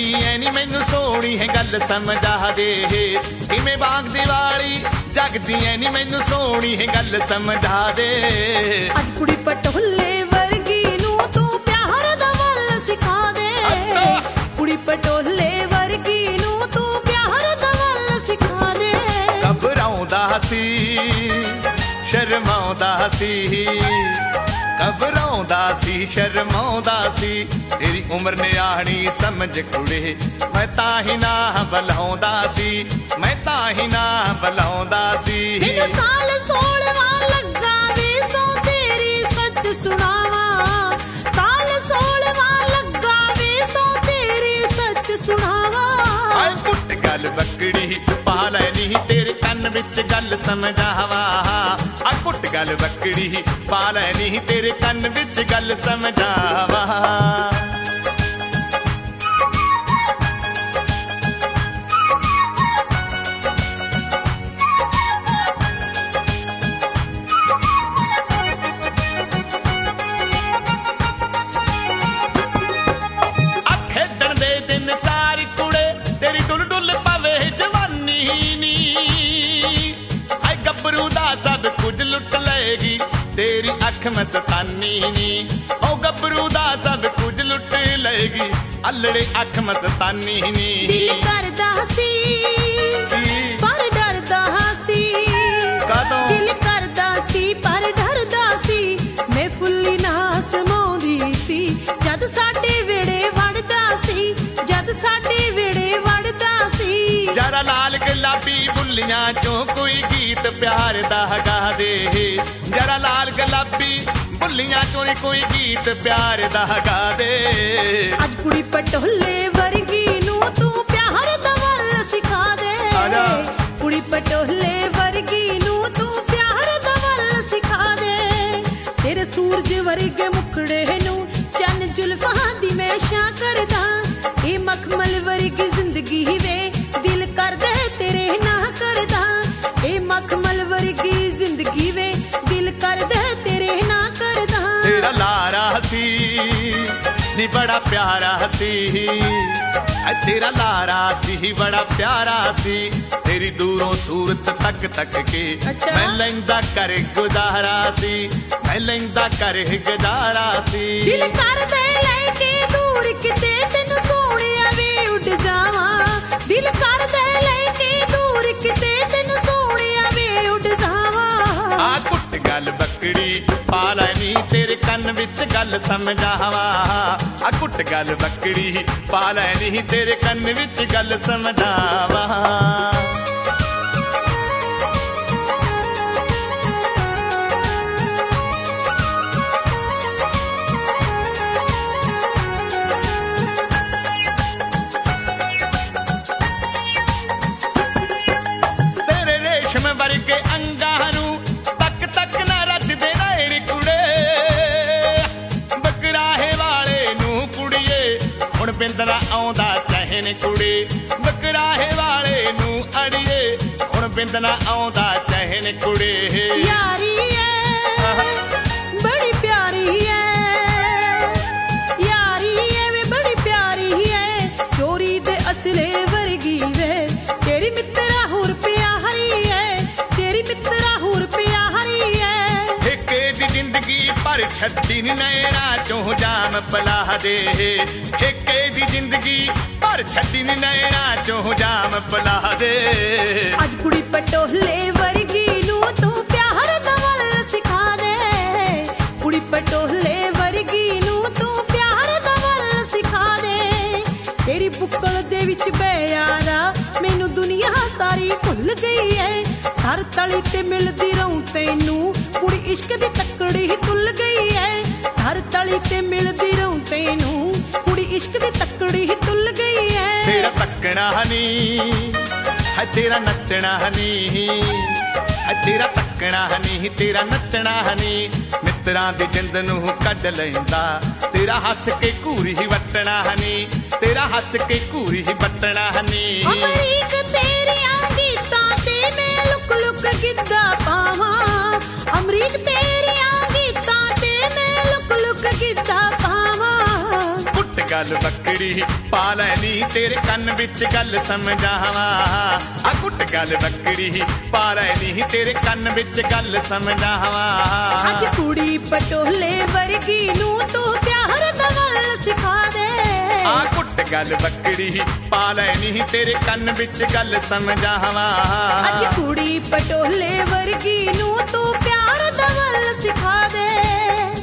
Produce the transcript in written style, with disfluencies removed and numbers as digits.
जगदी ऐ नी मैनू सोहनी है गल समझा दे किवें बाग दिवाली जगदी ऐ नी मैनू सोहनी है गल समझा दे अज कुड़ी पटोले वर्गी नू तू प्यार दा वल सिखा दे कुड़ी पटोले वर्गी नू तू प्यार दा वल सिखा दे घबराउंदा सी शर्माउंदा सी घबराउंदा सी शर्माउंदा सी तेरी उम्र ने आनी समझ कुड़े मैं ताही ना बुलाउंदा सी मैं ताही ना बुलाउंदा सी मैनू साल 16वां लगा वे सो तेरी सच सुनावा साल 16वां लगा वे सो तेरी सच सुनावा आए पुट गल बकड़ी पा लैनी तेरे कन्न विच गल समझावा आ पुट गल बकड़ी पा लैनी तेरे कन्न विच गल समझावा सब कुछ लुट लेगी तेरी अख मस्तानी नी ओ गबरू दा सब कुछ लुट लेगी अल्लड़े अख मस्तानी नी दिल करदा सी पर डरदा सी कदों दिल करदा सी पर डरदा सी मैं फुल्ली ना समाउंदी सी जद साडे वेड़े वड़दा सी जद साडे वेड़े वड़दा सी जरा लाल गुलाबी बुल्लियां चों कोई गीत प्यार दा गा दे जरा लाल गुलाबी बुल्लियां चों कोई गीत प्यार दा गा दे अज कुड़ी पटोले वर्गी नू तू प्यार दा वल सिखा दे कुड़ी पटोले वर्गी नू तू प्यार दा वल सिखा दे तेरे सूरज वर्गे मुखड़े नू चन जुल्फां दी मैशा करदा ए मखमल वर्गी जिंदगी वे दिल करदे तेरे ना करदा ए मखमल वर्गी जिंदगी वे दिल करदे तेरे ना करदा तेरा लारा सी नी बड़ा प्यारा सी तेरा लारा सी बड़ा प्यारा सी तेरी दूरों सूरत तक तक के मैं लैंदा कर गुजारा सी मैं लैंदा कर गुजारा सी दिल करदे लेके दूर किते तैनू सोहणिया वे उड़ जावा दिल करदे लेके दूर किते तैनू सोहणिया वे उड़ जावा आ कुट गल बकड़ी पा लैनी तेरे कन्न विच गल समझावा आ कुट गल बकड़ी पा लैनी तेरे कन्न विच गल समझावा वर्गे अंगारू तक तक ना रच दे नैण कुड़े बकराहे वाले नू कुड़िए हुण बिंदरा आउंदा चहन कुड़े बकराहे वाले नू अड़िए हुण बिंदरा आउंदा चहन कुड़े यारी है बड़ी प्यारी है यारी है वे बड़ी प्यारी है चोरी दे असले वर्गी वे तेरी मित्रा होर प्यारी है तेरी मित्रा होर प्यारी है ठेके दी जिंदगी पर छड्डी नैना चों जाम पला दे ठेके दी जिंदगी पर छड्डी नैना चों जाम पला दे अज कुड़ी पटोले वर्गी नू तू प्यार दा वल सिखा दे कुड़ी पटोले वर्गी नू तू प्यार दा वल सिखा दे तेरी बुक्कल दे विच बेयारा मैनू दुनिया सारी भुल गई है हर तली ते मिलदी रहूं तैनू कुड़ी इश्क दी तकड़ी ही तुल गई है हर तली ते मिलदी रहूं तैनू कुड़ी इश्क दी तकड़ी ही तुल गई है तेरा तकना नी है तेरा नचना नी है तेरा तकना नी तेरा नचना नी मित्रां दी जिंद नू कढ लैंदा तेरा हस के घूरी ही वटना नी तेरा हस के घूरी ही वटना नी अमरीक तेरियां गीतां ते मैं लुक लुक गिद्दा पावां अमरीक तेरियां गीतां ते मैं लुक लुक गिद्दा पावां गल बकड़ी पा लैनी तेरे कन्न विच गल समझावा आ कुट गल बकड़ी पा लैनी तेरे कन्न विच गल समझावा अज कुड़ी पटोले वर्गी नू तू प्यार दा गल सिखा दे आ कुट गल बकड़ी पा लैनी तेरे कन्न विच गल समझावा अज कुड़ी पटोले वर्गी नू तू प्यार दा गल सिखा दे